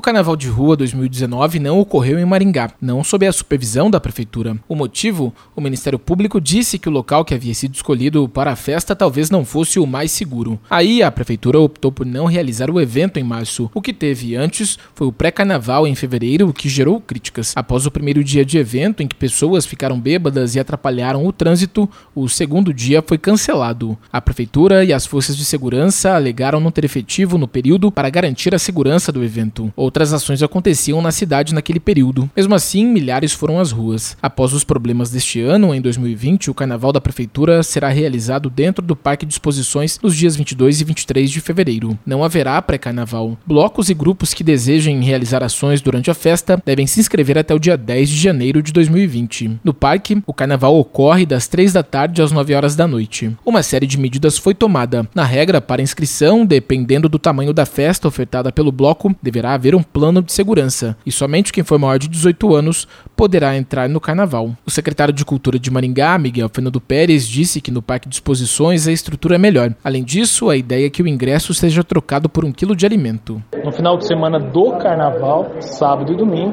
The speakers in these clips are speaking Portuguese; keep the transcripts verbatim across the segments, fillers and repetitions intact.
Carnaval de Rua dois mil e dezenove não ocorreu em Maringá, não sob a supervisão da Prefeitura. O motivo? O Ministério Público disse que o local que havia sido escolhido para a festa talvez não fosse o mais seguro. Aí a Prefeitura optou por não realizar o evento em março. O que teve antes foi o pré-carnaval em fevereiro, que gerou críticas. Após o primeiro dia de evento, em que pessoas ficaram bêbadas e atrapalharam o trânsito, o segundo dia foi cancelado. A Prefeitura e as forças de segurança alegaram não ter efetivo no período para garantir a segurança do evento. Outras ações aconteciam na cidade naquele período. Mesmo assim, milhares foram às ruas. Após os problemas deste ano, em dois mil e vinte, o Carnaval da Prefeitura será realizado dentro do Parque de Exposições nos dias vinte e dois e vinte e três de fevereiro. Não haverá pré-carnaval. Blocos e grupos que desejem realizar ações durante a festa devem se inscrever até o dia dez de janeiro de dois mil e vinte. No parque, o carnaval ocorre das três da tarde às nove horas da noite. Uma série de medidas foi tomada. Na regra, para inscrição, dependendo do tamanho da festa ofertada pelo bloco, deverá haver um plano de segurança, e somente quem for maior de dezoito anos poderá entrar no carnaval. O secretário de Cultura de Maringá, Miguel Fernando Pérez, disse que no Parque de Exposições a estrutura é melhor. Além disso, a ideia é que o ingresso seja trocado por um quilo de alimento. No final de semana do carnaval, sábado e domingo,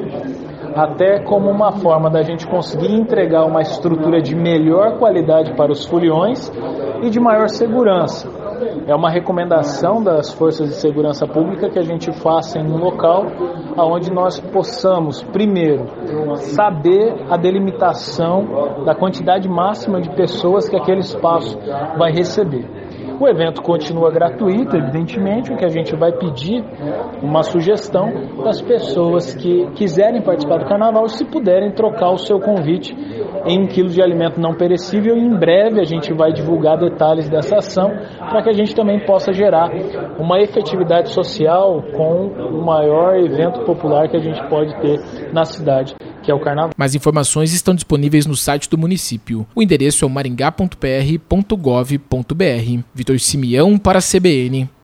até como uma forma da gente conseguir entregar uma estrutura de melhor qualidade para os foliões e de maior segurança. É uma recomendação das forças de segurança pública que a gente faça em um local onde nós possamos, primeiro, saber a delimitação da quantidade máxima de pessoas que aquele espaço vai receber. O evento continua gratuito, evidentemente, o que a gente vai pedir uma sugestão das pessoas que quiserem participar do carnaval, se puderem trocar o seu convite em um quilo de alimento não perecível. E em breve a gente vai divulgar detalhes dessa ação para que a gente também possa gerar uma efetividade social com o maior evento popular que a gente pode ter na cidade, que é o carnaval. Mais informações estão disponíveis no site do município. O endereço é o maringá ponto p r ponto gov ponto b r. Vitor Simeão para a C B N.